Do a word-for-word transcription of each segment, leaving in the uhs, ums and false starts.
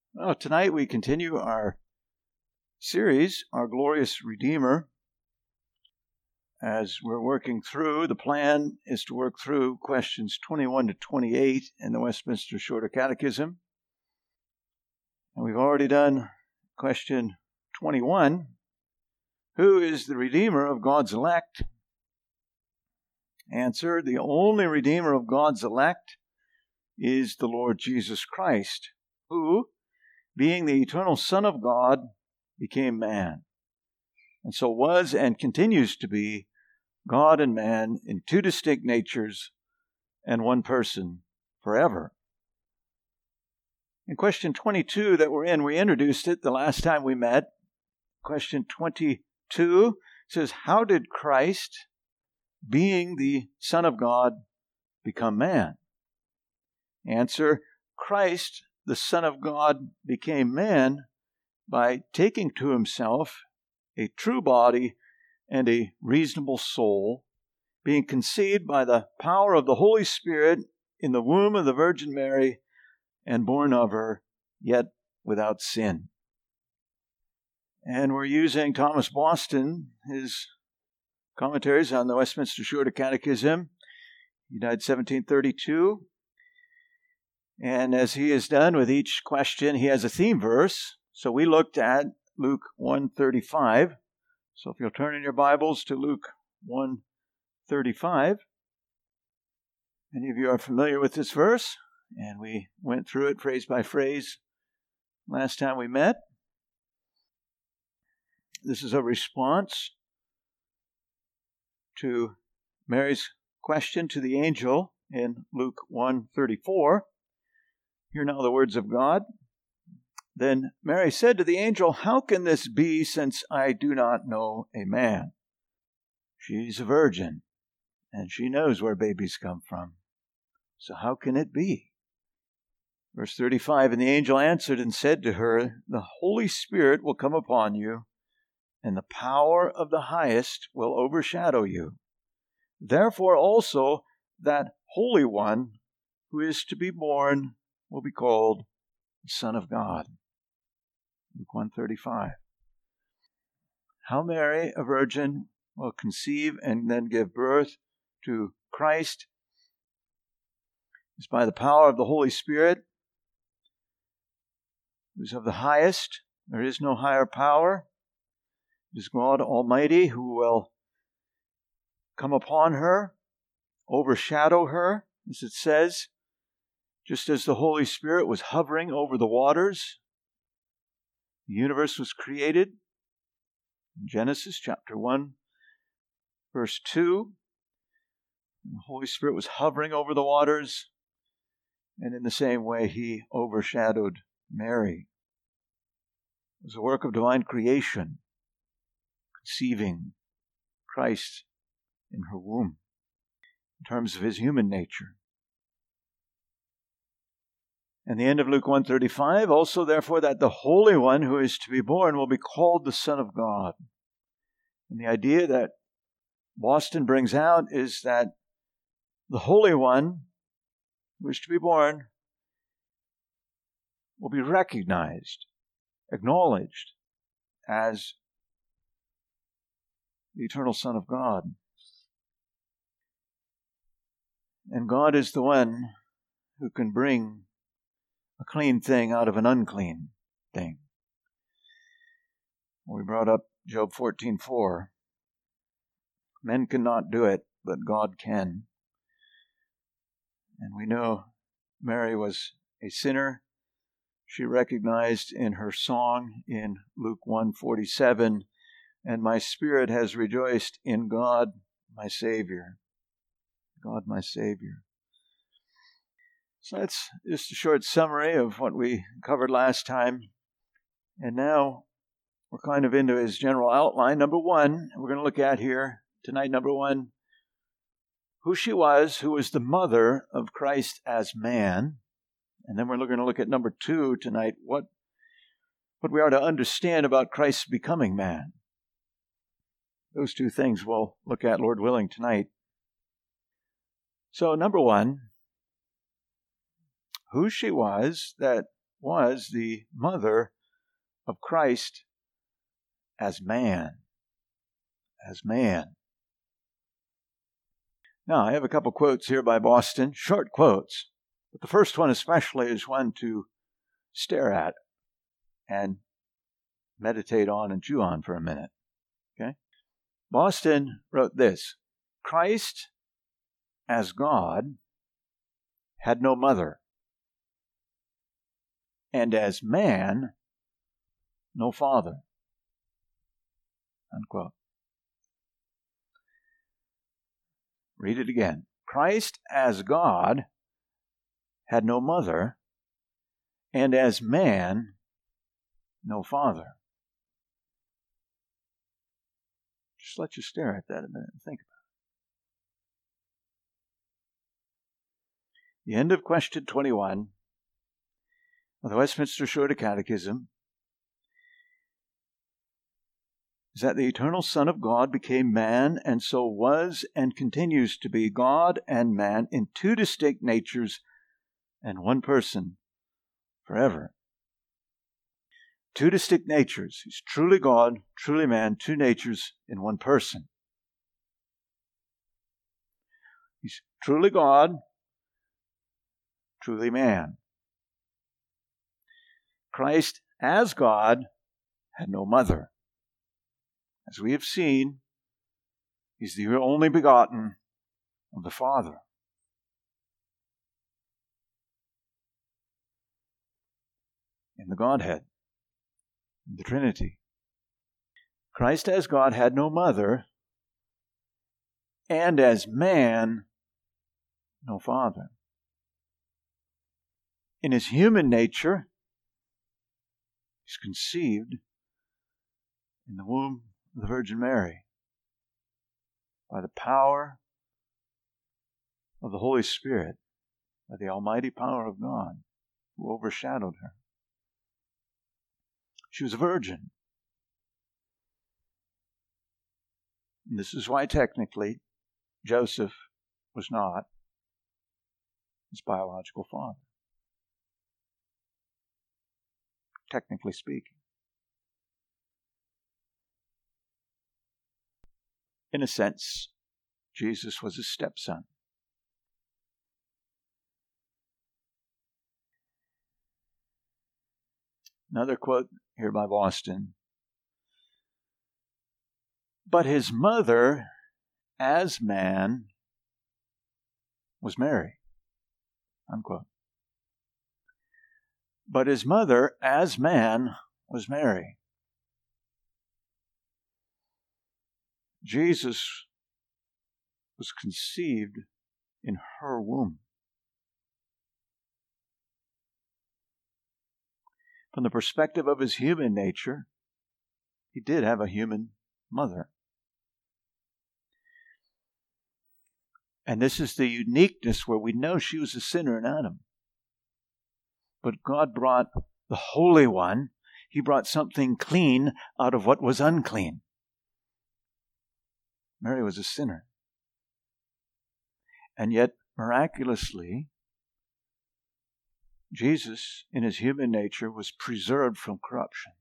Well, tonight we continue our series, Our Glorious Redeemer. As we're working through, the plan is to work through questions twenty-one to twenty-eight in the Westminster Shorter Catechism. And we've already done question twenty-one. Who is the Redeemer of God's elect? Answer, the only Redeemer of God's elect is the Lord Jesus Christ, who, being the eternal Son of God, became man, and so was and continues to be God and man in two distinct natures and one person forever. In question twenty-two that we're in, we introduced it the last time we met. Question twenty-two says, how did Christ, being the Son of God, become man? Answer, Christ, the Son of God, became man by taking to himself a true body and a reasonable soul, being conceived by the power of the Holy Spirit in the womb of the Virgin Mary and born of her, yet without sin. And we're using Thomas Boston, his commentaries on the Westminster Shorter Catechism. He died seventeen thirty-two. And as he has done with each question, he has a theme verse. So we looked at Luke one thirty-five. So if you'll turn in your Bibles to Luke one thirty-five. Many of you are familiar with this verse, and we went through it phrase by phrase last time we met. This is a response to Mary's question to the angel in Luke one thirty-four. Hear now the words of God. Then Mary said to the angel, how can this be, since I do not know a man? She's a virgin, and she knows where babies come from. So how can it be? Verse thirty-five, and the angel answered and said to her, the Holy Spirit will come upon you, and the power of the Highest will overshadow you. Therefore also that Holy One who is to be born will be called the Son of God. Luke one thirty-five. How Mary, a virgin, will conceive and then give birth to Christ is by the power of the Holy Spirit, who is of the highest. There is no higher power. It is God Almighty who will come upon her, overshadow her, as it says, just as the Holy Spirit was hovering over the waters. The universe was created in Genesis chapter one, verse two. And the Holy Spirit was hovering over the waters, and in the same way he overshadowed Mary. It was a work of divine creation, conceiving Christ in her womb in terms of his human nature. And the end of Luke one thirty-five, also therefore that the Holy One who is to be born will be called the Son of God. And the idea that Boston brings out is that the Holy One who is to be born will be recognized, acknowledged as the eternal Son of God. And God is the one who can bring a clean thing out of an unclean thing. We brought up Job fourteen four. Men cannot do it, but God can. And we know Mary was a sinner. She recognized in her song in Luke one forty-seven, and my spirit has rejoiced in God, my Savior. God, my Savior. So that's just a short summary of what we covered last time. And now we're kind of into his general outline. Number one, we're going to look at here tonight, number one, who she was, who was the mother of Christ as man. And then we're going to look at number two tonight, what, what we are to understand about Christ's becoming man. Those two things we'll look at, Lord willing, tonight. So number one, who she was that was the mother of Christ as man. As man. Now, I have a couple quotes here by Boston, short quotes, but the first one especially is one to stare at and meditate on and chew on for a minute. Okay? Boston wrote this: Christ, as God, had no mother, and as man, no father. Unquote. Read it again. Christ, as God, had no mother, and as man, no father. Just let you stare at that a minute and think about it. The end of question twenty-one of the Westminster Shorter Catechism is that the eternal Son of God became man, and so was and continues to be God and man in two distinct natures and one person forever. Two distinct natures. He's truly God, truly man, two natures in one person. He's truly God, truly man. Christ, as God, had no mother. As we have seen, he's the only begotten of the Father. In the Godhead, in the Trinity. Christ as God had no mother, and as man, no father. In his human nature, he's conceived in the womb of the Virgin Mary by the power of the Holy Spirit, by the almighty power of God who overshadowed her. She was a virgin. And this is why technically Joseph was not his biological father. Technically speaking. In a sense, Jesus was his stepson. Another quote here by Boston. But his mother, as man, was Mary. Unquote. But his mother, as man, was Mary. Jesus was conceived in her womb. From the perspective of his human nature, he did have a human mother. And this is the uniqueness where we know she was a sinner in Adam. But God brought the Holy One. He brought something clean out of what was unclean. Mary was a sinner. And yet, miraculously, Jesus, in his human nature, was preserved from corruption.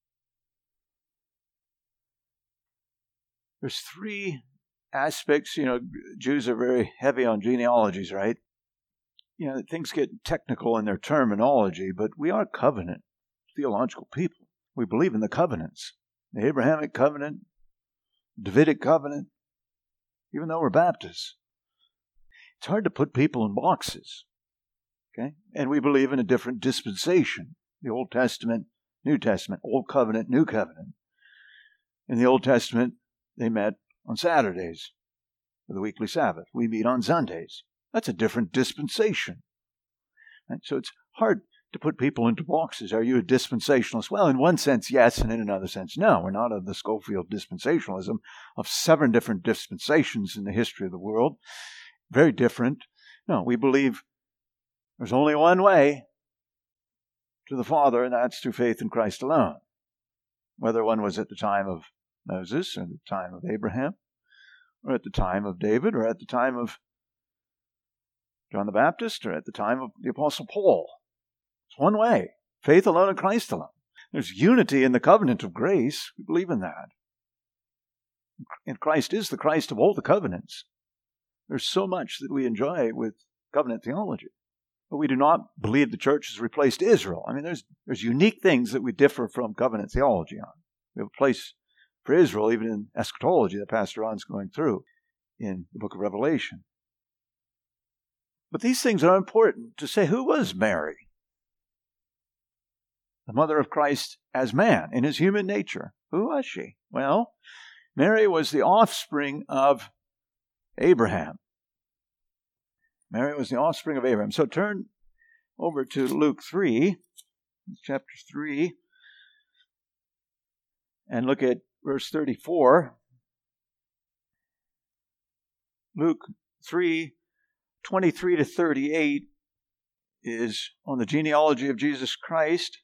There's three aspects. You know, Jews are very heavy on genealogies, right? You know, things get technical in their terminology, but we are covenant theological people. We believe in the covenants. The Abrahamic covenant, Davidic covenant, even though we're Baptists. It's hard to put people in boxes. Okay? And we believe in a different dispensation. The Old Testament, New Testament, Old Covenant, New Covenant. In the Old Testament, they met on Saturdays for the weekly Sabbath. We meet on Sundays. That's a different dispensation. Right? So it's hard to put people into boxes. Are you a dispensationalist? Well, in one sense, yes, and in another sense, no. We're not of the Schofield dispensationalism of seven different dispensations in the history of the world. Very different. No, we believe there's only one way to the Father, and that's through faith in Christ alone. Whether one was at the time of Moses, or at the time of Abraham, or at the time of David, or at the time of John the Baptist, or at the time of the Apostle Paul. It's one way. Faith alone in Christ alone. There's unity in the covenant of grace. We believe in that. And Christ is the Christ of all the covenants. There's so much that we enjoy with covenant theology. But we do not believe the church has replaced Israel. I mean, there's there's unique things that we differ from covenant theology on. We have a place for Israel, even in eschatology that Pastor Ron's going through in the book of Revelation. But these things are important to say, who was Mary? The mother of Christ as man, in his human nature. Who was she? Well, Mary was the offspring of Abraham. Mary was the offspring of Abraham. So turn over to Luke three, chapter three, and look at verse thirty-four. Luke three, twenty-three to thirty-eight is on the genealogy of Jesus Christ.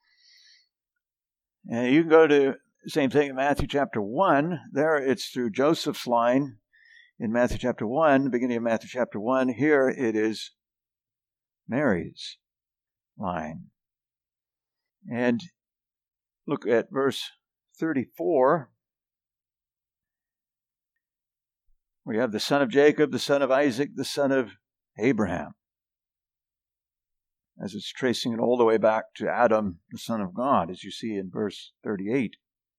And you can go to the same thing in Matthew chapter one. There it's through Joseph's line in Matthew chapter one, beginning of Matthew chapter one. Here it is Mary's line. And look at verse thirty-four. We have the son of Jacob, the son of Isaac, the son of Abraham. As it's tracing it all the way back to Adam, the son of God, as you see in verse thirty-eight.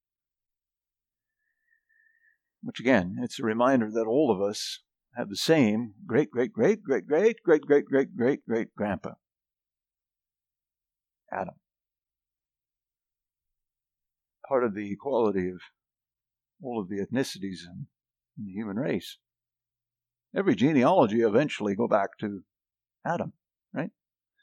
Which again, it's a reminder that all of us have the same great, great, great, great, great, great, great, great, great, great grandpa, Adam. Part of the equality of all of the ethnicities in, in the human race. Every genealogy eventually go back to Adam, right?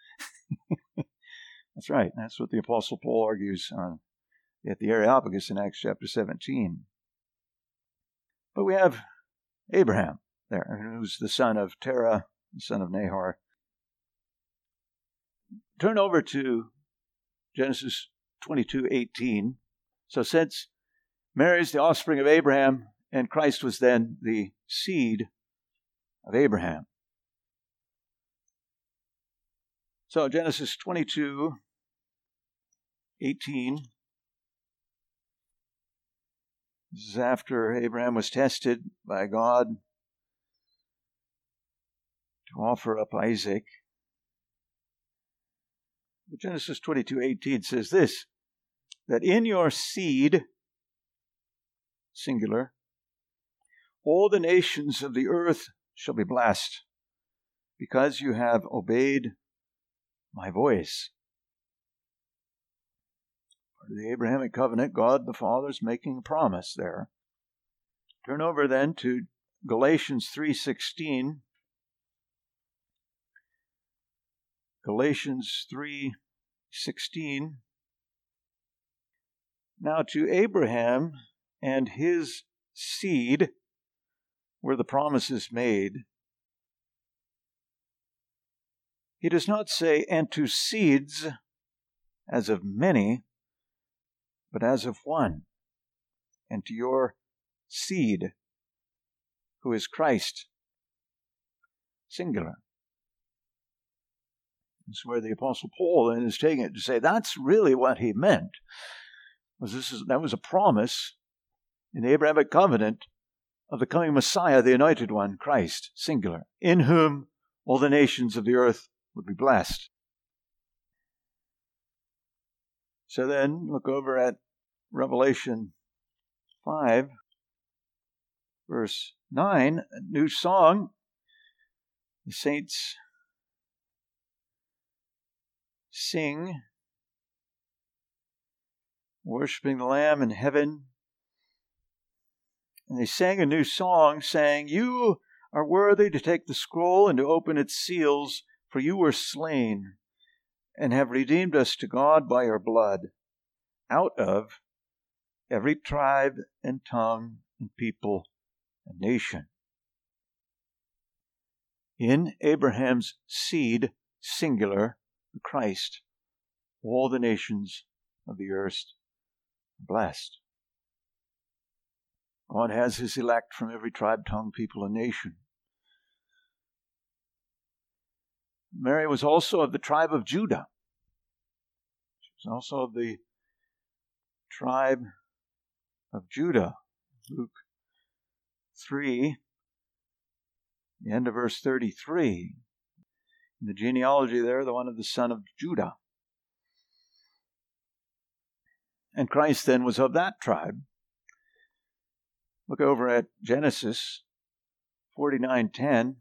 That's right. That's what the Apostle Paul argues on, at the Areopagus in Acts chapter seventeen. But we have Abraham there, who's the son of Terah, the son of Nahor. Turn over to Genesis twenty-two eighteen. So since Mary is the offspring of Abraham, and Christ was then the seed of Abraham. So Genesis twenty-two eighteen. This is after Abraham was tested by God to offer up Isaac. But Genesis twenty-two eighteen says this, that in your seed, singular, all the nations of the earth shall be blessed, because you have obeyed my voice. Part of the Abrahamic covenant, God the Father is making a promise there. Turn over then to Galatians three sixteen. Galatians three sixteen. Now to Abraham and his seed were the promises made. He does not say, and to seeds as of many, but as of one, and to your seed, who is Christ, singular. This is where the Apostle Paul then is taking it to say that's really what he meant. Was this is, that was a promise in the Abrahamic covenant of the coming Messiah, the Anointed One, Christ, singular, in whom all the nations of the earth would be blessed. So then, look over at Revelation five, verse nine, a new song. The saints sing, worshiping the Lamb in heaven. And they sang a new song, saying, you are worthy to take the scroll and to open its seals, for you were slain and have redeemed us to God by your blood, out of every tribe and tongue and people and nation. In Abraham's seed, singular, the Christ, all the nations of the earth are blessed. God has his elect from every tribe, tongue, people, and nation. Mary was also of the tribe of Judah. He's also of the tribe of Judah. Luke three, the end of verse thirty-three. In the genealogy there, the one of the son of Judah. And Christ then was of that tribe. Look over at Genesis forty-nine ten.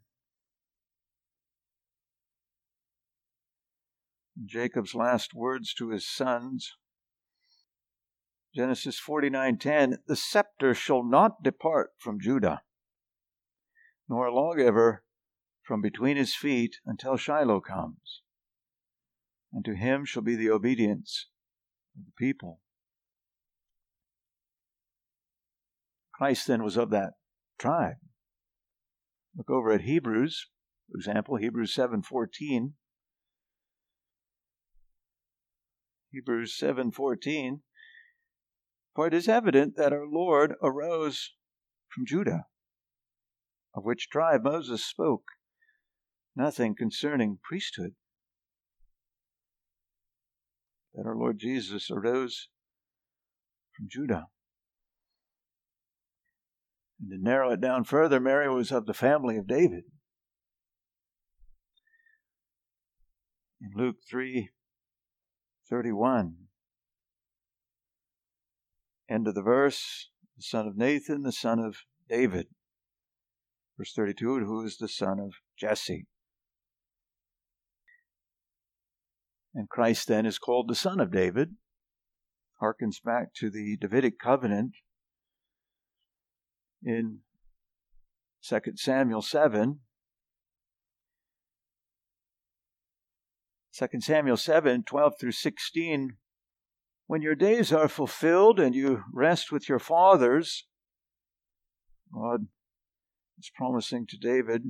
Jacob's last words to his sons. Genesis forty-nine ten, the scepter shall not depart from Judah, nor a lawgiver from between his feet until Shiloh comes, and to him shall be the obedience of the people. Christ then was of that tribe. Look over at Hebrews, for example, Hebrews seven fourteen. Hebrews seven fourteen. For it is evident that our Lord arose from Judah, of which tribe Moses spoke nothing concerning priesthood. That our Lord Jesus arose from Judah. And to narrow it down further, Mary was of the family of David. In Luke three thirty-one, end of the verse, the son of Nathan, the son of David. Verse thirty-two, who is the son of Jesse. And Christ then is called the Son of David. Harkens back to the Davidic covenant in Second Samuel seven. Second Samuel seven, twelve through sixteen. When your days are fulfilled and you rest with your fathers, God is promising to David,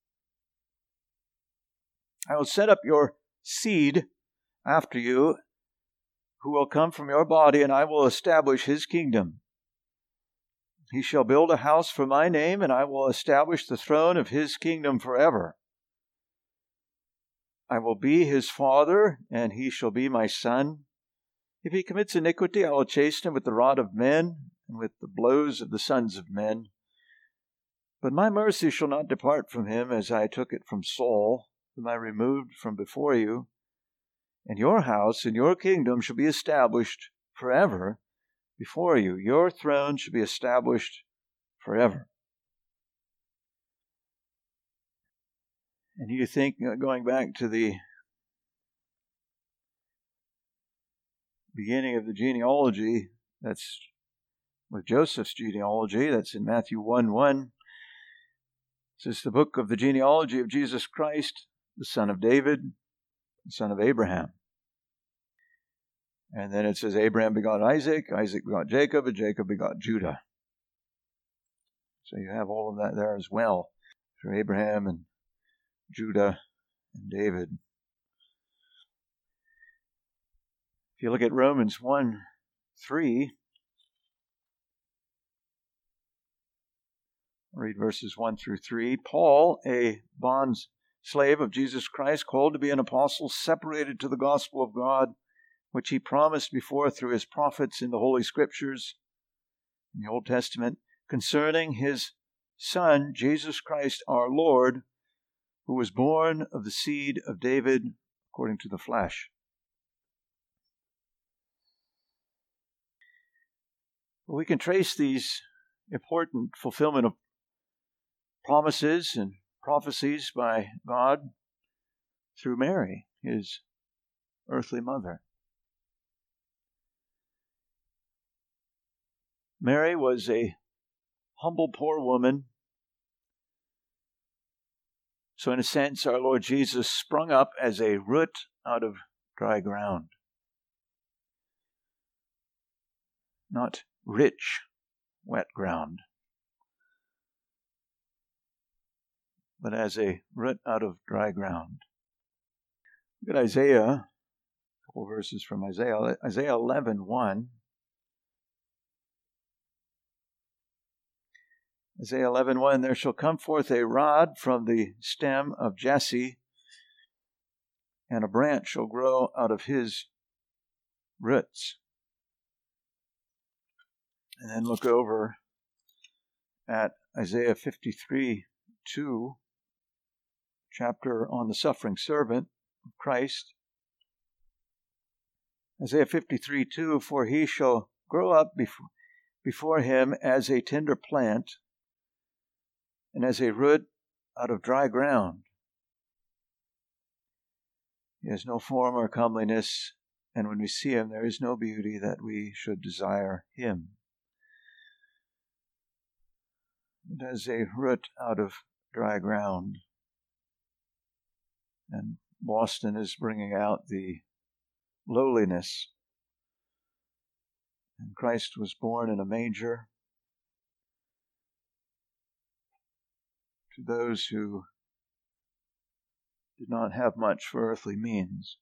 I will set up your seed after you, who will come from your body, and I will establish his kingdom. He shall build a house for my name, and I will establish the throne of his kingdom forever. I will be his father, and he shall be my son. If he commits iniquity, I will chasten him with the rod of men, and with the blows of the sons of men. But my mercy shall not depart from him, as I took it from Saul, whom I removed from before you. And your house and your kingdom shall be established forever before you. Your throne shall be established forever. And you think, going back to the beginning of the genealogy, that's with Joseph's genealogy, that's in Matthew one one. This is the book of the genealogy of Jesus Christ, the son of David, the son of Abraham. And then it says Abraham begot Isaac, Isaac begot Jacob, and Jacob begot Judah. So you have all of that there as well, for Abraham and Judah and David. If you look at Romans one three, read verses one through three. Paul, a bond slave of Jesus Christ, called to be an apostle, separated to the gospel of God, which he promised before through his prophets in the Holy Scriptures, in the Old Testament, concerning his Son, Jesus Christ our Lord, who was born of the seed of David according to the flesh. We can trace these important fulfillment of promises and prophecies by God through Mary, his earthly mother. Mary was a humble, poor woman. So in a sense, our Lord Jesus sprung up as a root out of dry ground. Not rich, wet ground, but as a root out of dry ground. Look at Isaiah, a couple verses from Isaiah, Isaiah eleven one. Isaiah eleven one, there shall come forth a rod from the stem of Jesse, and a branch shall grow out of his roots. And then look over at Isaiah fifty-three two, chapter on the suffering servant of Christ. Isaiah fifty-three two, for he shall grow up before, before him as a tender plant and as a root out of dry ground. He has no form or comeliness, and when we see him, there is no beauty that we should desire him. But as a root out of dry ground. And Boston is bringing out the lowliness. And Christ was born in a manger. To those who did not have much for earthly means.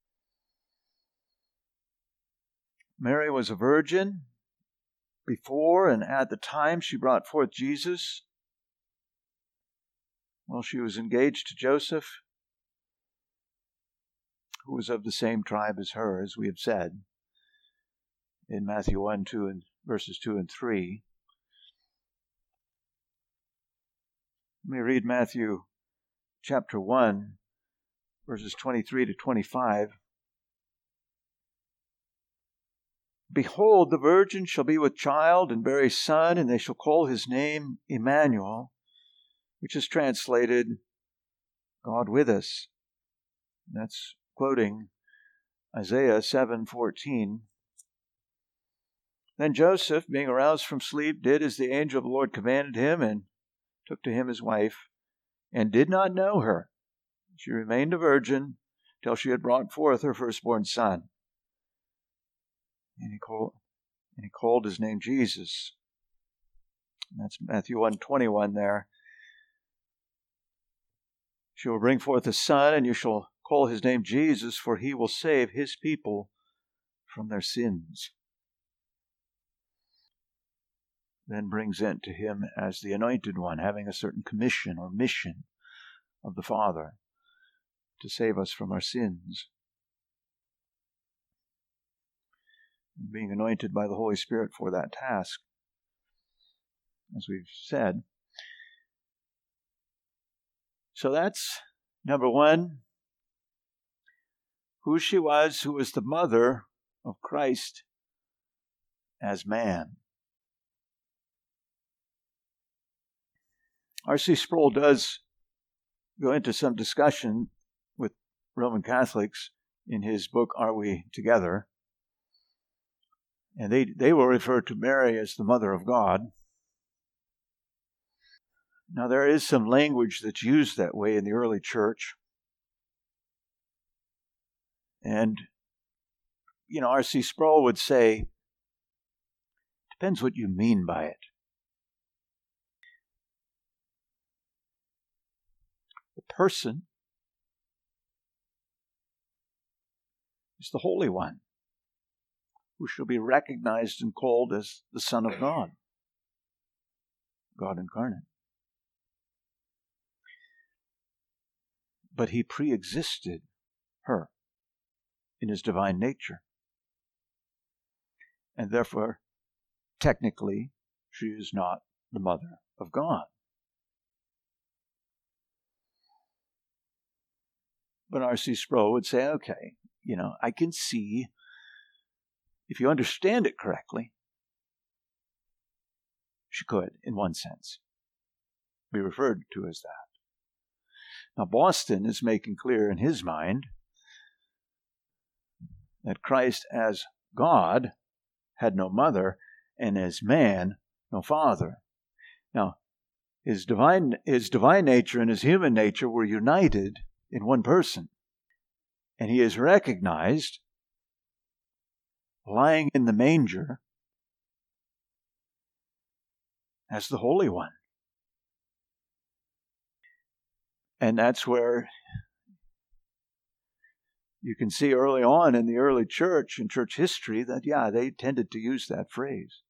Mary was a virgin before and at the time she brought forth Jesus. Well, she was engaged to Joseph, who was of the same tribe as her, as we have said in Matthew one, two, and verses two and three. Let me read Matthew chapter one, verses twenty-three to twenty-five. Behold, the virgin shall be with child and bear a son, and they shall call his name Emmanuel, which is translated, God with us. That's quoting Isaiah seven fourteen. Then Joseph, being aroused from sleep, did as the angel of the Lord commanded him, and took to him his wife, and did not know her. She remained a virgin till she had brought forth her firstborn son. And he called, and he called his name Jesus. And that's Matthew one twenty-one there. She will bring forth a son, and you shall call his name Jesus, for he will save his people from their sins. Then brings it to him as the anointed one, having a certain commission or mission of the Father to save us from our sins. And being anointed by the Holy Spirit for that task, as we've said. So that's number one, who she was, who was the mother of Christ as man. R C Sproul does go into some discussion with Roman Catholics in his book, Are We Together? And they, they will refer to Mary as the Mother of God. Now, there is some language that's used that way in the early church. And, you know, R C Sproul would say, depends what you mean by it. The person is the Holy One, who shall be recognized and called as the Son of God, God incarnate. But he pre-existed her in his divine nature. And therefore, technically, she is not the mother of God. But R C Sproul would say, okay, you know, I can see, if you understand it correctly, she could, in one sense, be referred to as that. Now, Boston is making clear in his mind that Christ as God had no mother, and as man, no father. Now, his divine, his divine nature and his human nature were united in one person. And he is recognized lying in the manger as the Holy One. And that's where you can see early on in the early church and church history that, yeah, they tended to use that phrase.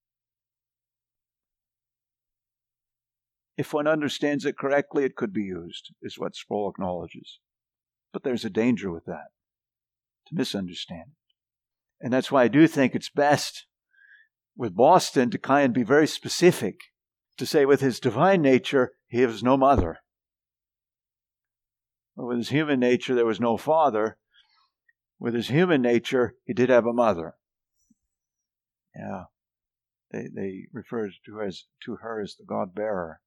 If one understands it correctly, it could be used, is what Sproul acknowledges. But there's a danger with that, to misunderstand it. And that's why I do think it's best with Boston to kind of be very specific, to say with his divine nature, he has no mother. But with his human nature, there was no father. With his human nature, he did have a mother. Yeah. They they refer to her as, to her as the God-bearer.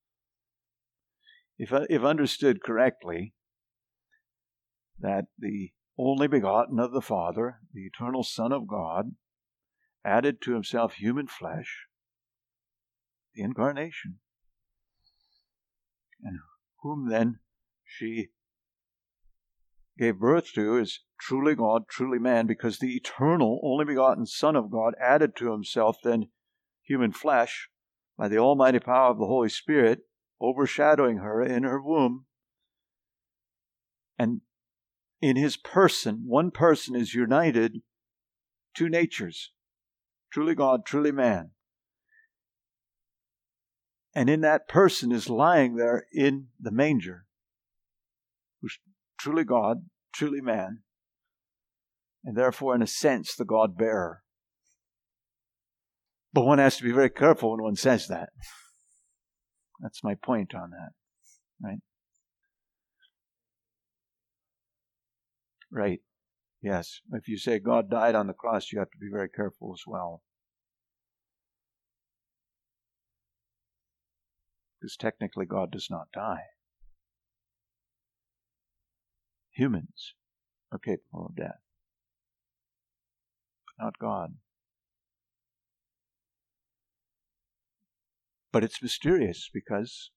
If, if understood correctly, that the only begotten of the Father, the eternal Son of God, added to himself human flesh, the incarnation, and whom then she gave birth to is truly God, truly man, because the eternal, only begotten Son of God added to himself then human flesh by the almighty power of the Holy Spirit, overshadowing her in her womb. And in his person, one person is united two natures, truly God, truly man. And in that person is lying there in the manger, who's truly God, truly man, and therefore, in a sense, the God-bearer. But one has to be very careful when one says that. That's my point on that, right? Right. Yes. If you say God died on the cross, you have to be very careful as well. Because technically God does not die. Humans are capable of death, but not God. But it's mysterious because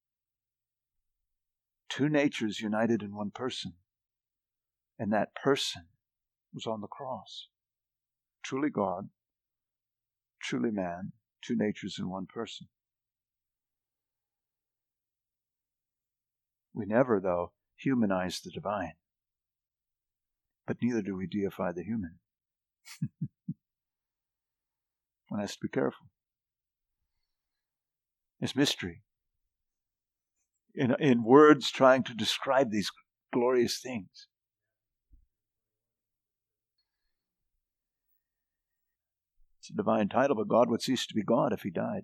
two natures united in one person, and that person was on the cross. Truly God, truly man, two natures in one person. We never, though, humanize the divine, but neither do we deify the human. One has to be careful. It's mystery. In, in words trying to describe these glorious things. It's a divine title, but God would cease to be God if he died.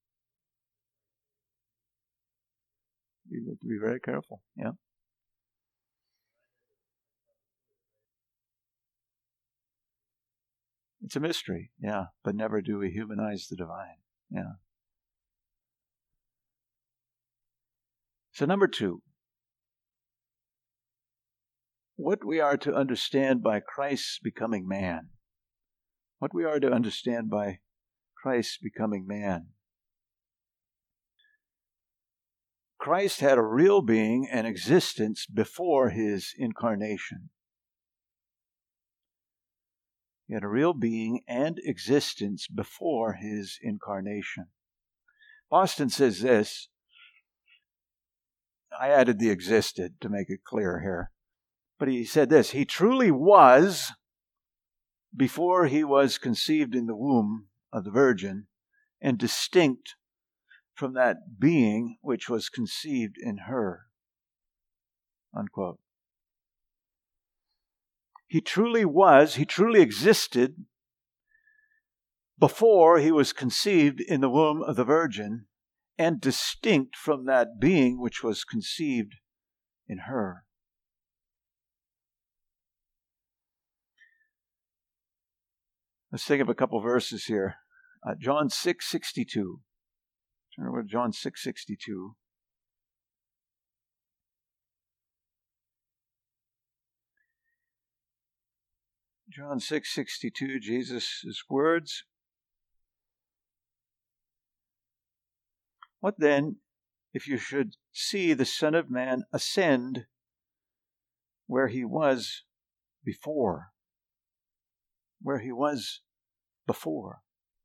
You have to be very careful, yeah. It's a mystery, yeah, but never do we humanize the divine, yeah. So number two, what we are to understand by Christ's becoming man. What we are to understand by Christ becoming man. Christ had a real being and existence before his incarnation. He had a real being and existence before his incarnation. Boston says this. I added the existed to make it clear here. But he said this, he truly was before he was conceived in the womb of the Virgin and distinct from that being which was conceived in her. Unquote. He truly was, he truly existed before he was conceived in the womb of the Virgin and distinct from that being which was conceived in her. Let's think of a couple verses here. Uh, John six sixty-two. Turn over to John six sixty-two. John six sixty-two, Jesus' words. What then, if you should see the Son of Man ascend where he was before? Where he was before.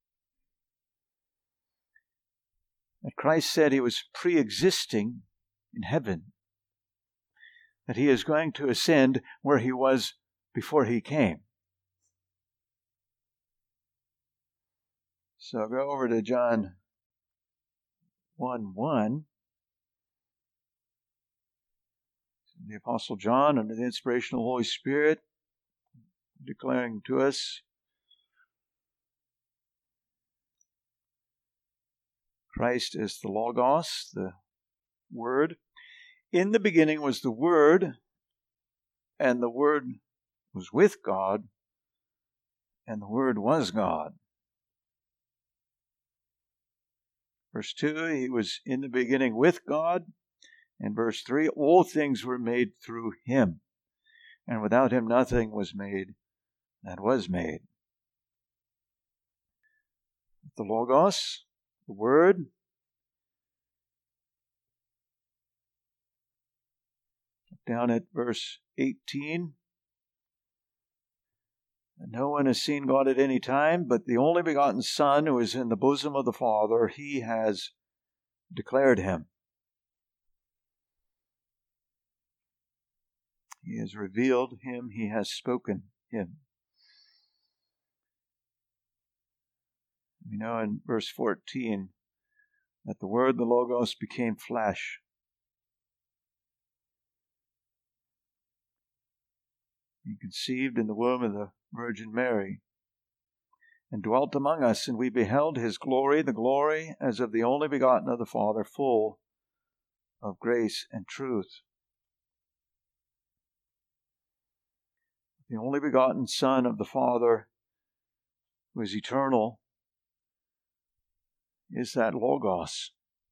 That Christ said he was pre-existing in heaven. That he is going to ascend where he was before he came. So go over to John one one. The Apostle John, under the inspiration of the Holy Spirit, declaring to us Christ is the Logos, the Word. In the beginning was the Word, and the Word was with God, and the Word was God. Verse two, He was in the beginning with God. And verse three, all things were made through Him, and without Him nothing was made that was made. The Logos, the Word, down at verse eighteen, no one has seen God at any time, but the only begotten Son who is in the bosom of the Father, He has declared Him. He has revealed Him, He has spoken Him. We know in verse fourteen that the Word, the Logos, became flesh. He conceived in the womb of the Virgin Mary, and dwelt among us, and we beheld His glory, the glory as of the only begotten of the Father, full of grace and truth. The only begotten Son of the Father, who is eternal, is that Logos.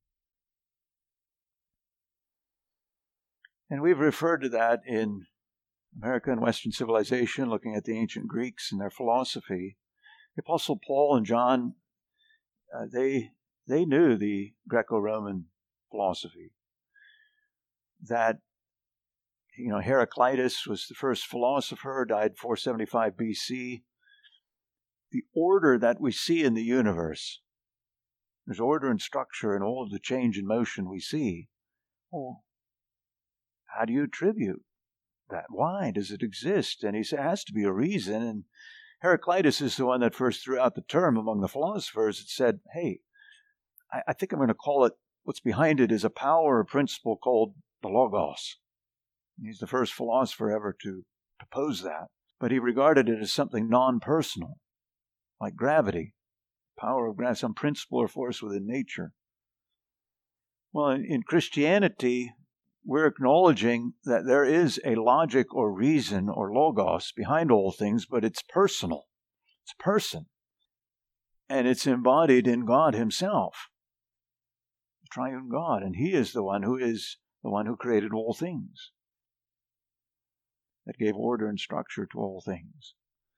And we've referred to that in America and Western civilization, looking at the ancient Greeks and their philosophy. The Apostle Paul and John, uh, they they knew the Greco-Roman philosophy. That, you know, Heraclitus was the first philosopher, died four seventy-five B C. The order that we see in the universe, there's order and structure in all of the change and motion we see. Well, how do you attribute that? Why does it exist? And he said, it has to be a reason. And Heraclitus is the one that first threw out the term among the philosophers. It said, hey, I, I think I'm going to call it, what's behind it is a power or principle called the Logos. He's the first philosopher ever to propose that. But he regarded it as something non-personal, like gravity, power of gravity, some principle or force within nature. Well, in, in Christianity, we're acknowledging that there is a logic or reason or logos behind all things, but it's personal. It's a person. And it's embodied in God Himself, the triune God. And He is the one who is the one who created all things, that gave order and structure to all things.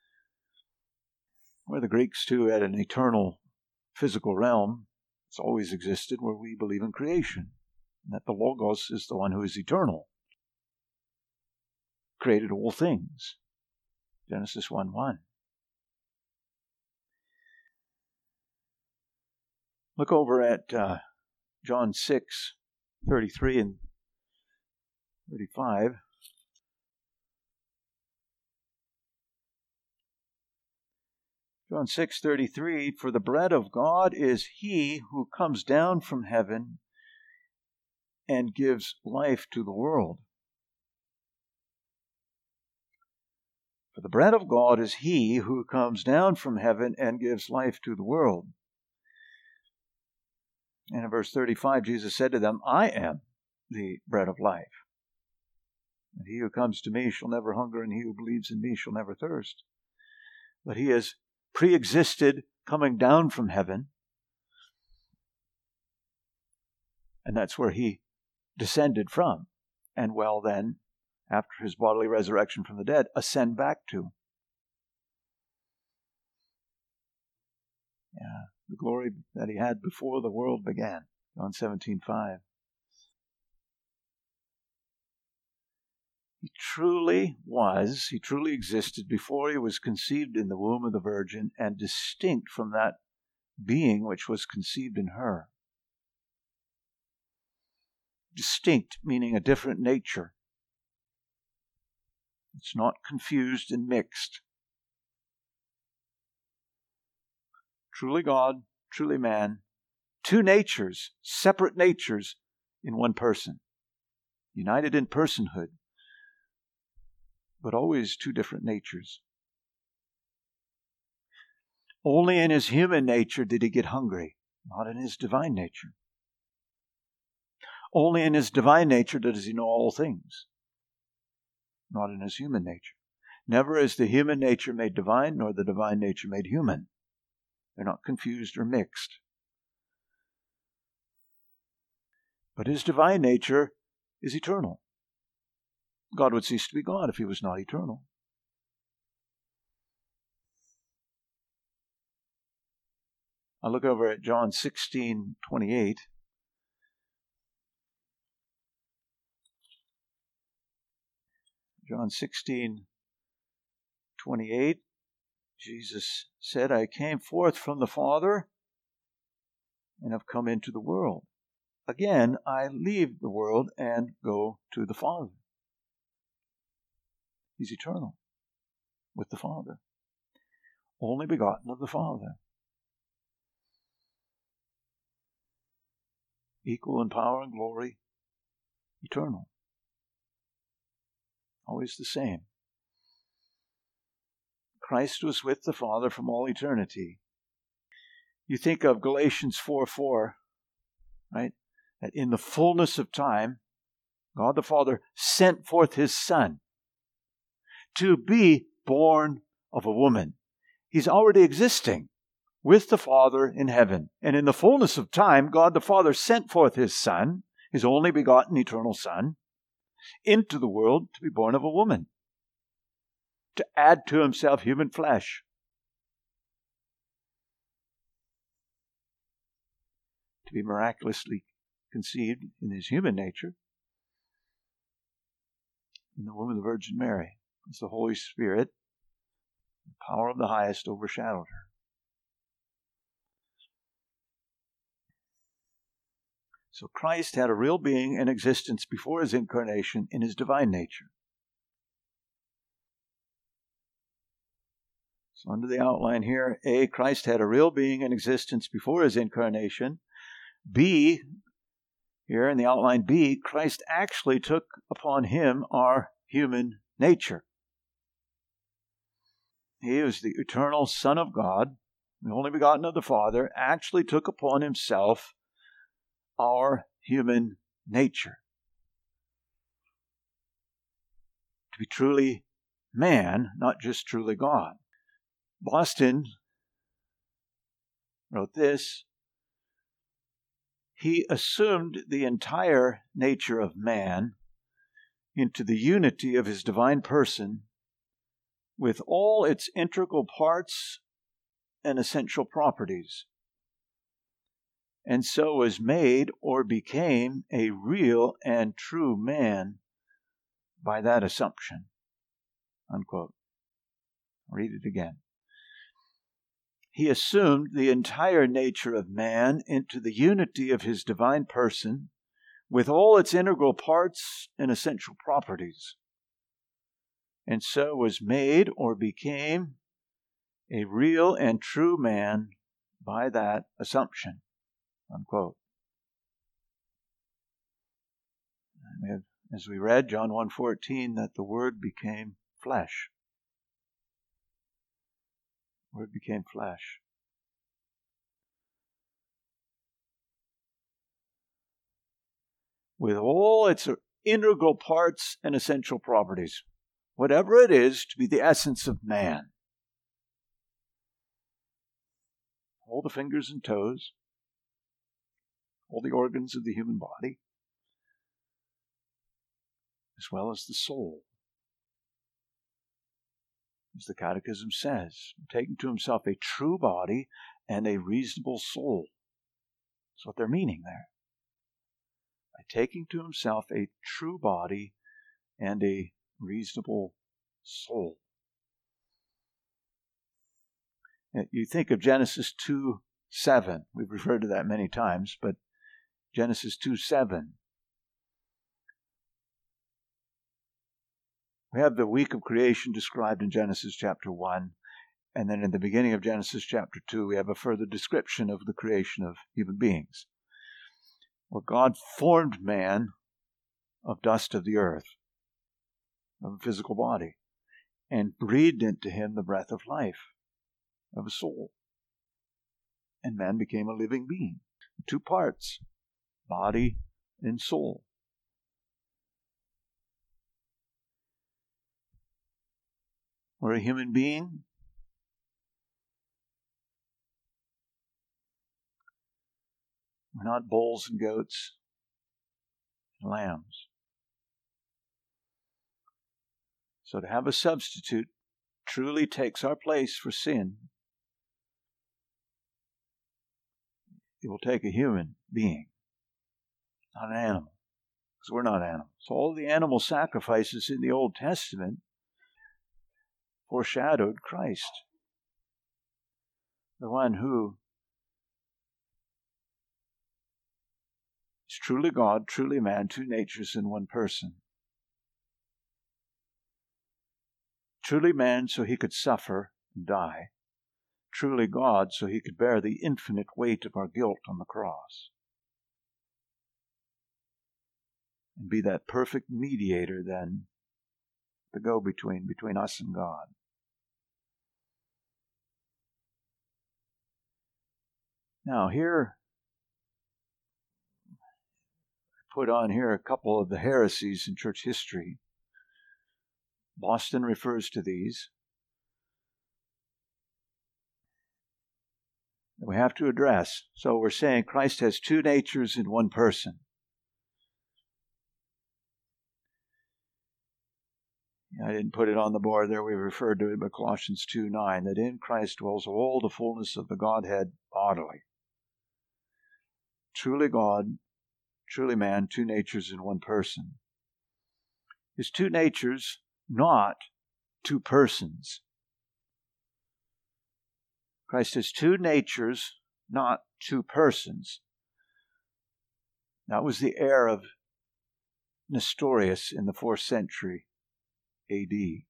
Where the Greeks, too, had an eternal physical realm, it's always existed, where we believe in creation. That the Logos is the one who is eternal, created all things. Genesis one one. Look over at uh, John six thirty-three and thirty-five. John six thirty-three, for the bread of God is He who comes down from heaven and gives life to the world. For the bread of God is He who comes down from heaven and gives life to the world. And in verse thirty-five, Jesus said to them, I am the bread of life. And he who comes to me shall never hunger, and he who believes in me shall never thirst. But He has pre-existed coming down from heaven. And that's where He descended from, and well then, after His bodily resurrection from the dead, ascend back to. Yeah, the glory that He had before the world began. John seventeen five. He truly was, He truly existed before He was conceived in the womb of the Virgin, and distinct from that being which was conceived in her. Distinct, meaning a different nature. It's not confused and mixed. Truly God, truly man. Two natures, separate natures in one person. United in personhood, but always two different natures. Only in his human nature did he get hungry, not in his divine nature. Only in his divine nature does he know all things, not in his human nature. Never is the human nature made divine, nor the divine nature made human. They're not confused or mixed. But his divine nature is eternal. God would cease to be God if he was not eternal. I look over at John sixteen twenty-eight. John sixteen twenty-eight. Jesus said, I came forth from the Father and have come into the world. Again, I leave the world and go to the Father. He's eternal with the Father. Only begotten of the Father. Equal in power and glory. Eternal. Always the same. Christ was with the Father from all eternity. You think of Galatians four four, right? That in the fullness of time, God the Father sent forth his Son to be born of a woman. He's already existing with the Father in heaven. And in the fullness of time, God the Father sent forth his Son, his only begotten eternal Son, into the world to be born of a woman, to add to himself human flesh, to be miraculously conceived in his human nature in the womb of the Virgin Mary, as the Holy Spirit, the power of the highest, overshadowed her. So Christ had a real being and existence before his incarnation in his divine nature. So under the outline here, A, Christ had a real being and existence before his incarnation. B, here in the outline B, Christ actually took upon him our human nature. He was the eternal Son of God, the only begotten of the Father, actually took upon himself our human nature. To be truly man, not just truly God. Boston wrote this: he assumed the entire nature of man into the unity of his divine person with all its integral parts and essential properties, and so was made or became a real and true man by that assumption. Unquote. I'll read it again. He assumed the entire nature of man into the unity of his divine person with all its integral parts and essential properties, and so was made or became a real and true man by that assumption. Unquote. And we have, as we read, John one fourteen, that the Word became flesh. Word became flesh. With all its integral parts and essential properties, whatever it is to be the essence of man. All the fingers and toes, all the organs of the human body, as well as the soul. As the Catechism says, taking to himself a true body and a reasonable soul. That's what they're meaning there. By taking to himself a true body and a reasonable soul. You think of Genesis two seven. We've referred to that many times, but Genesis two seven. We have the week of creation described in Genesis chapter one, and then in the beginning of Genesis chapter two, we have a further description of the creation of human beings, where God formed man of dust of the earth, of a physical body, and breathed into him the breath of life, of a soul. and man became a living being. Two parts, body and soul. We're a human being. We're not bulls and goats and lambs. So to have a substitute truly takes our place for sin. It will take a human being, not an animal, because we're not animals. So all the animal sacrifices in the Old Testament foreshadowed Christ, the one who is truly God, truly man, two natures in one person. Truly man so he could suffer and die. Truly God so he could bear the infinite weight of our guilt on the cross. And be that perfect mediator then, the go-between between us and God. Now here, I put on here a couple of the heresies in church history. Boston refers to these. That we have to address. So we're saying Christ has two natures in one person. I didn't put it on the board there. We referred to it by Colossians two nine, that in Christ dwells all the fullness of the Godhead bodily. Truly God, truly man, two natures in one person. His two natures, not two persons. Christ has two natures, not two persons. That was the error of Nestorius in the fourth century A D.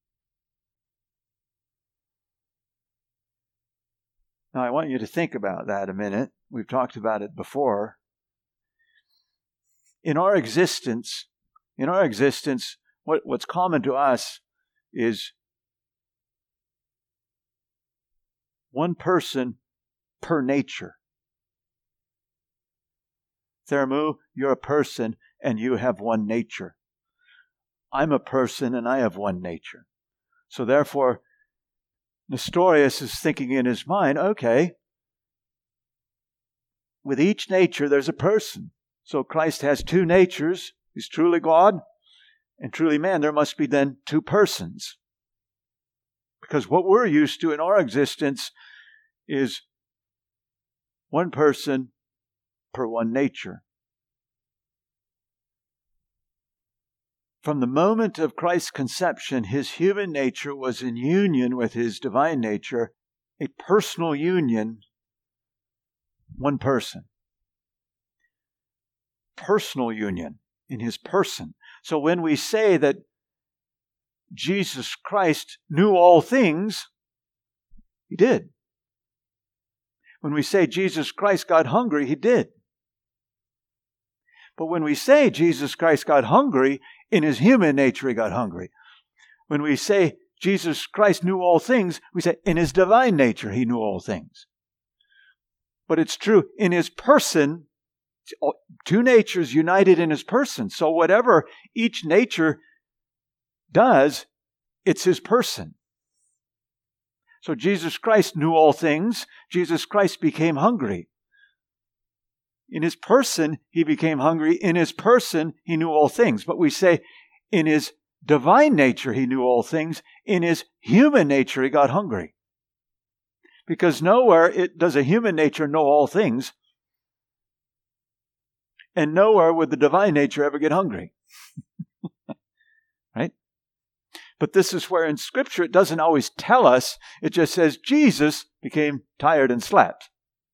Now I want you to think about that a minute. We've talked about it before. In our existence, in our existence, what, what's common to us is one person per nature. Thermu, you're a person and you have one nature. I'm a person and I have one nature. So therefore, Nestorius is thinking in his mind, okay, with each nature there's a person. So Christ has two natures. He's truly God and truly man. There must be then two persons. Because what we're used to in our existence is one person per one nature. From the moment of Christ's conception, his human nature was in union with his divine nature, a personal union, one person. Personal union in his person. So when we say that Jesus Christ knew all things, he did. When we say Jesus Christ got hungry, he did. But when we say Jesus Christ got hungry, in his human nature he got hungry. When we say Jesus Christ knew all things, we say in his divine nature he knew all things. But it's true, in his person, two natures united in his person. So whatever each nature does, it's his person. So Jesus Christ knew all things. Jesus Christ became hungry. In his person, he became hungry. In his person, he knew all things. But we say, in his divine nature, he knew all things. In his human nature, he got hungry. Because nowhere it, does a human nature know all things. And nowhere would the divine nature ever get hungry. Right? But this is where in Scripture it doesn't always tell us. It just says Jesus became tired and slept.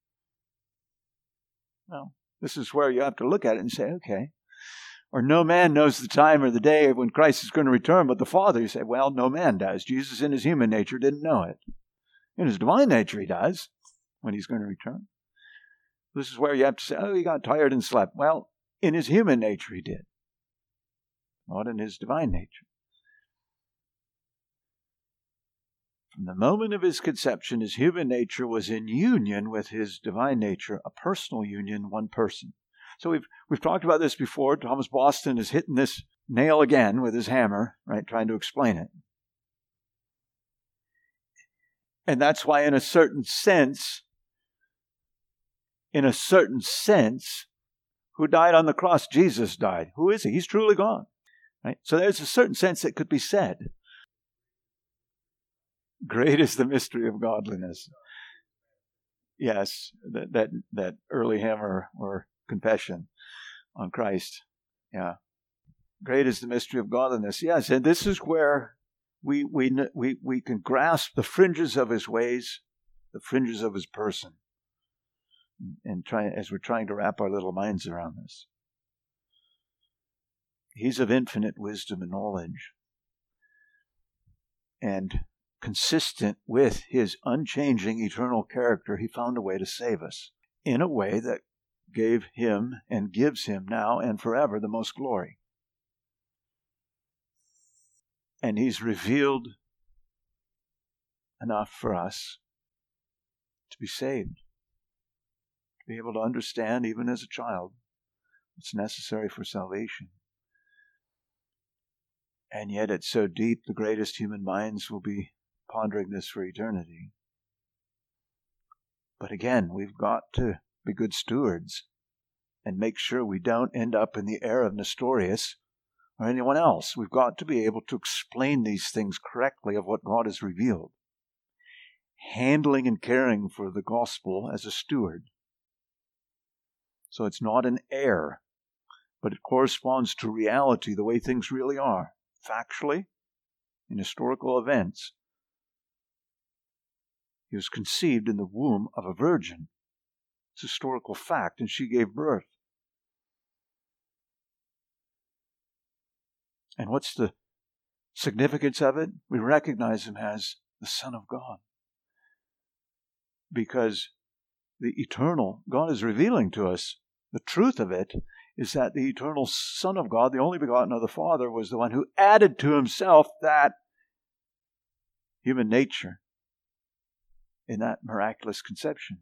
Well, this is where you have to look at it and say, okay. Or no man knows the time or the day when Christ is going to return but the Father. You say, well, no man does. Jesus in his human nature didn't know it. In his divine nature he does when he's going to return. This is where you have to say, oh, he got tired and slept. Well, in his human nature he did. Not in his divine nature. From the moment of his conception, his human nature was in union with his divine nature, a personal union, one person. So we've we've talked about this before. Thomas Boston is hitting this nail again with his hammer, right, trying to explain it. And that's why in a certain sense, in a certain sense, who died on the cross? Jesus died. Who is he? He's truly God. Right? So there's a certain sense that could be said. Great is the mystery of godliness. Yes, that that, that early hammer or confession on Christ. Yeah. Great is the mystery of godliness. Yes, and this is where we we we we can grasp the fringes of his ways, the fringes of his person, and try as we're trying to wrap our little minds around this. He's of infinite wisdom and knowledge, and consistent with his unchanging eternal character, he found a way to save us in a way that gave him and gives him now and forever the most glory. And he's revealed enough for us to be saved, to be able to understand, even as a child, what's necessary for salvation. And yet it's so deep, the greatest human minds will be pondering this for eternity. But again, we've got to be good stewards and make sure we don't end up in the error of Nestorius or anyone else. We've got to be able to explain these things correctly of what God has revealed. Handling and caring for the gospel as a steward. So it's not an error, but it corresponds to reality, the way things really are. Factually, in historical events, he was conceived in the womb of a virgin. It's a historical fact, and she gave birth. And what's the significance of it? We recognize him as the Son of God. Because the eternal, God is revealing to us the truth of it, is that the eternal Son of God, the only begotten of the Father, was the one who added to himself that human nature in that miraculous conception.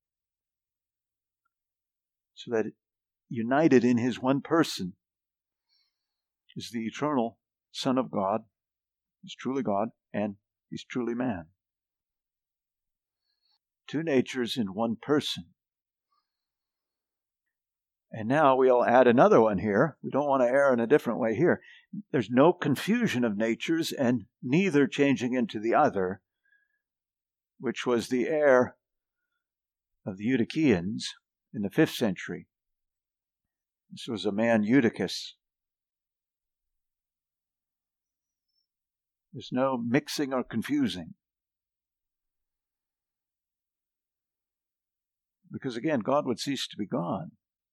So that united in his one person is the eternal Son of God. He's truly God, and he's truly man. Two natures in one person. And now we'll add another one here. We don't want to err in a different way here. There's no confusion of natures, and neither changing into the other, which was the error of the Eutychians in the fifth century. This was a man, Eutychus. There's no mixing or confusing. Because again, God would cease to be God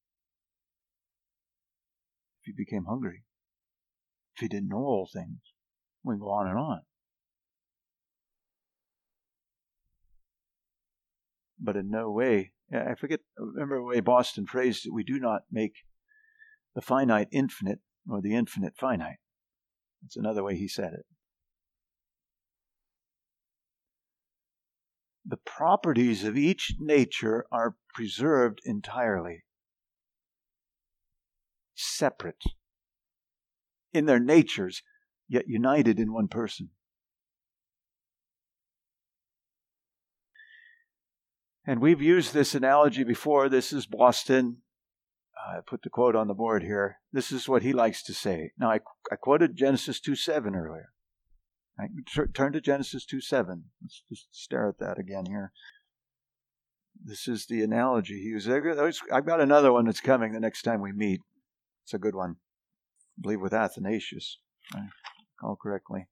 if he became hungry, if he didn't know all things. We can go on and on. But in no way, I forget, I remember the way Boston phrased it, we do not make the finite infinite or the infinite finite. That's another way he said it. The properties of each nature are preserved entirely, separate in their natures, yet united in one person. And we've used this analogy before. This is Boston. I put the quote on the board here. This is what he likes to say. Now, I, I quoted Genesis two seven earlier. Right? Turn to Genesis two seven. Let's just stare at that again here. This is the analogy he uses. I've got another one that's coming the next time we meet. It's a good one. I believe with Athanasius, if I recall correctly.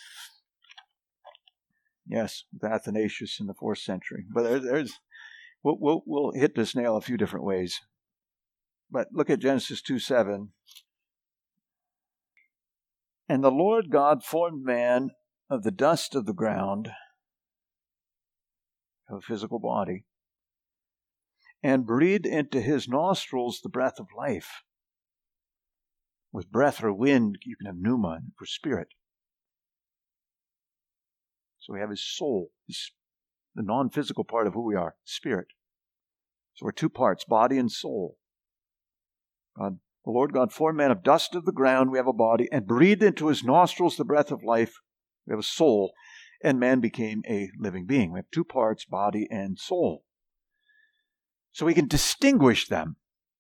Yes, with Athanasius in the fourth century. But there, there's, we'll, we'll, we'll hit this nail a few different ways. But look at Genesis two seven. And the Lord God formed man of the dust of the ground, of a physical body, and breathed into his nostrils the breath of life. With breath or wind, you can have pneuma for spirit. So we have his soul, his, the non-physical part of who we are, spirit. So we're two parts, body and soul. God, the Lord God formed man of dust of the ground. We have a body, and breathed into his nostrils the breath of life. We have a soul, and man became a living being. We have two parts, body and soul. So we can distinguish them.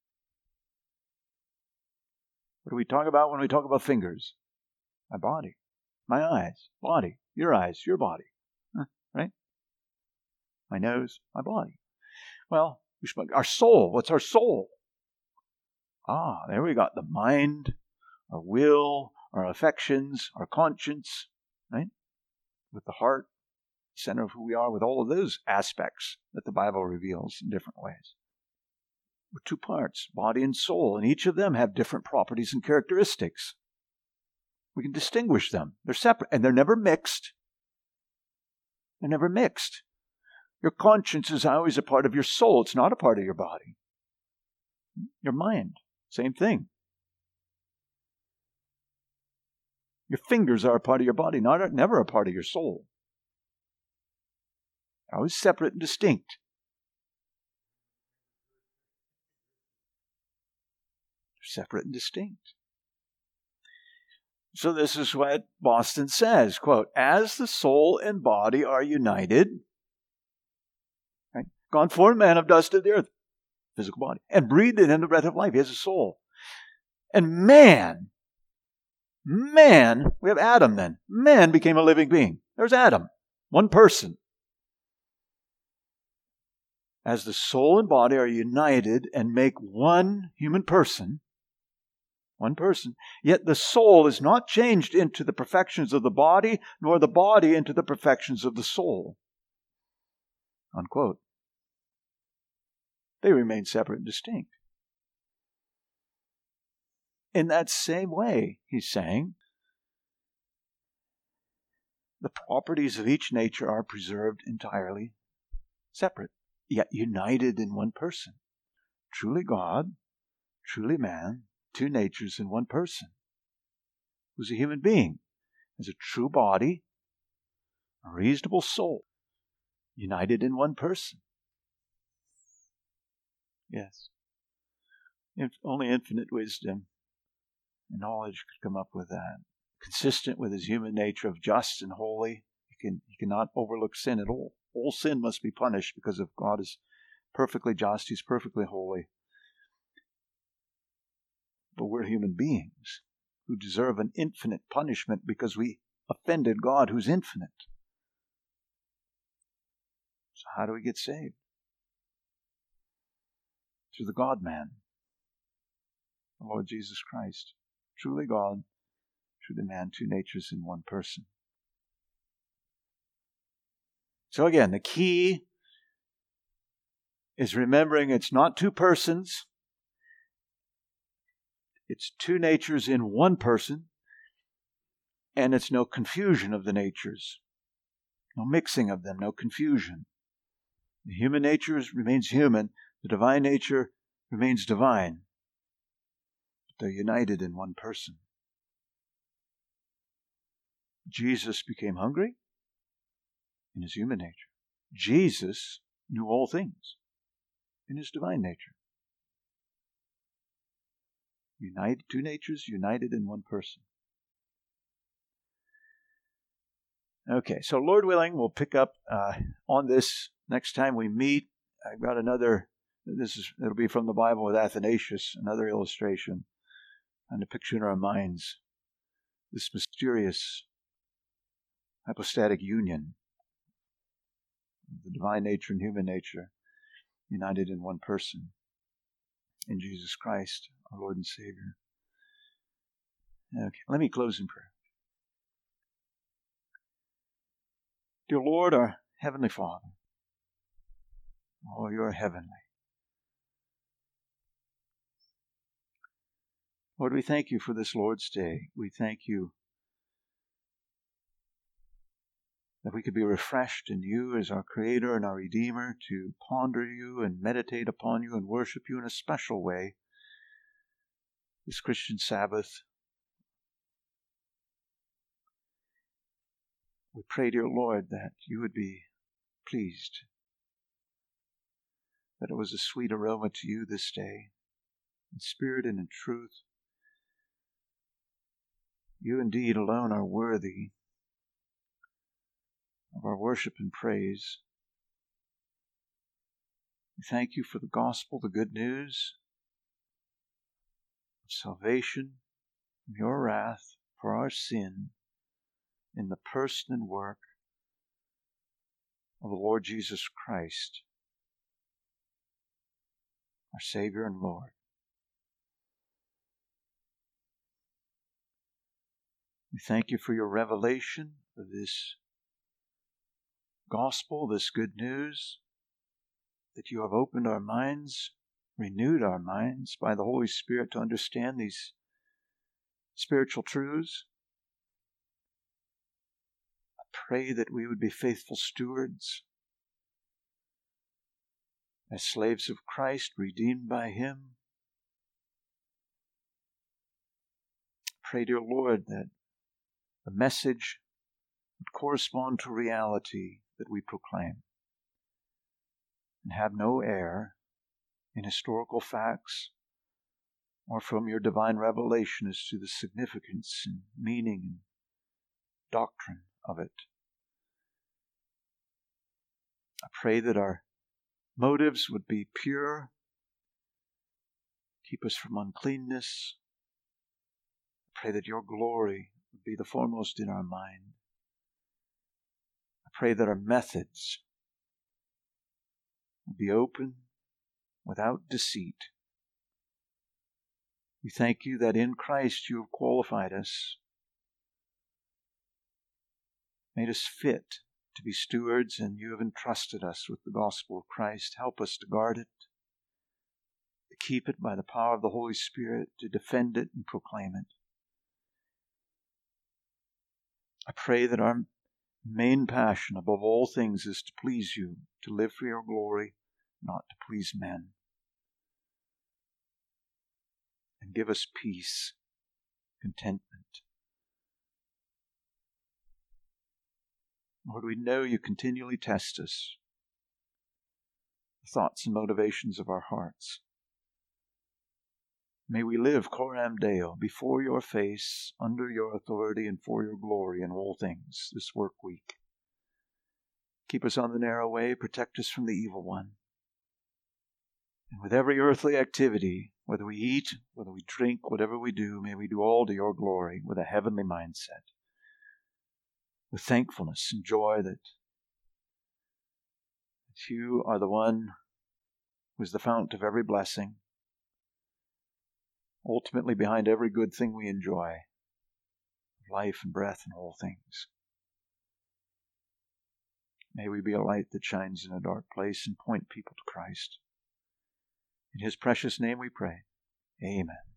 What do we talk about when we talk about fingers? My body, my eyes, body, your eyes, your body, huh, right? My nose, my body. Well, our soul, what's our soul? Ah, there we got the mind, our will, our affections, our conscience, right? With the heart, center of who we are, with all of those aspects that the Bible reveals in different ways. We're two parts, body and soul, and each of them have different properties and characteristics. We can distinguish them. They're separate, and they're never mixed. They're never mixed. Your conscience is always a part of your soul. It's not a part of your body. Your mind, same thing. Your fingers are a part of your body, not a, never a part of your soul. Always separate and distinct. Separate and distinct. So this is what Boston says, quote, as the soul and body are united, right? God formed man of dust of the earth, physical body, and breathed in him the breath of life. He has a soul. And man, man, we have Adam then. Man became a living being. There's Adam, one person. As the soul and body are united and make one human person, one person, yet the soul is not changed into the perfections of the body, nor the body into the perfections of the soul. Unquote. They remain separate and distinct. In that same way, he's saying, the properties of each nature are preserved entirely separate, yet united in one person. Truly God, truly man, two natures in one person, who's a human being, has a true body, a reasonable soul, united in one person. Yes. If only infinite wisdom and knowledge could come up with that. Consistent with his human nature of just and holy, he can he cannot overlook sin at all. All sin must be punished because of God is perfectly just, he's perfectly holy. But we're human beings who deserve an infinite punishment because we offended God who's infinite. So how do we get saved? Through the God-man, the Lord Jesus Christ. Truly God, truly man, two natures in one person. So again, the key is remembering it's not two persons. It's two natures in one person, and it's no confusion of the natures. No mixing of them, no confusion. The human nature remains human. The divine nature remains divine. But they're united in one person. Jesus became hungry in his human nature. Jesus knew all things in his divine nature. United, two natures united in one person. Okay, so Lord willing, we'll pick up uh, on this next time we meet. I've got another, this is, it'll be from the Bible with Athanasius, another illustration and a picture in our minds. This mysterious hypostatic union of the divine nature and human nature united in one person, in Jesus Christ, our Lord and Savior. Okay, let me close in prayer. Dear Lord, our Heavenly Father, oh, you are heavenly. Lord, we thank you for this Lord's Day. We thank you that we could be refreshed in you as our Creator and our Redeemer, to ponder you and meditate upon you and worship you in a special way this Christian Sabbath. We pray, dear Lord, that you would be pleased, that it was a sweet aroma to you this day, in spirit and in truth. You indeed alone are worthy of our worship and praise. We thank you for the gospel, the good news of salvation from your wrath for our sin in the person and work of the Lord Jesus Christ, our Savior and Lord. We thank you for your revelation of this gospel, this good news, that you have opened our minds, renewed our minds by the Holy Spirit to understand these spiritual truths. I pray that we would be faithful stewards, as slaves of Christ, redeemed by him. I pray, dear Lord, that the message would correspond to reality that we proclaim, and have no error in historical facts or from your divine revelation as to the significance and meaning and doctrine of it. I pray that our motives would be pure, keep us from uncleanness. I pray that your glory would be the foremost in our mind. I pray that our methods would be open, without deceit. We thank you that in Christ you have qualified us, made us fit to be stewards, and you have entrusted us with the gospel of Christ. Help us to guard it, to keep it by the power of the Holy Spirit, to defend it and proclaim it. I pray that our main passion above all things is to please you, to live for your glory, not to please men. And give us peace, contentment. Lord, we know you continually test us, the thoughts and motivations of our hearts. May we live coram Deo, before your face, under your authority, and for your glory in all things this work week. Keep us on the narrow way, protect us from the evil one. And with every earthly activity, whether we eat, whether we drink, whatever we do, may we do all to your glory with a heavenly mindset, with thankfulness and joy that, that you are the one who is the fount of every blessing, ultimately behind every good thing we enjoy, life and breath and all things. May we be a light that shines in a dark place and point people to Christ. In his precious name we pray. Amen.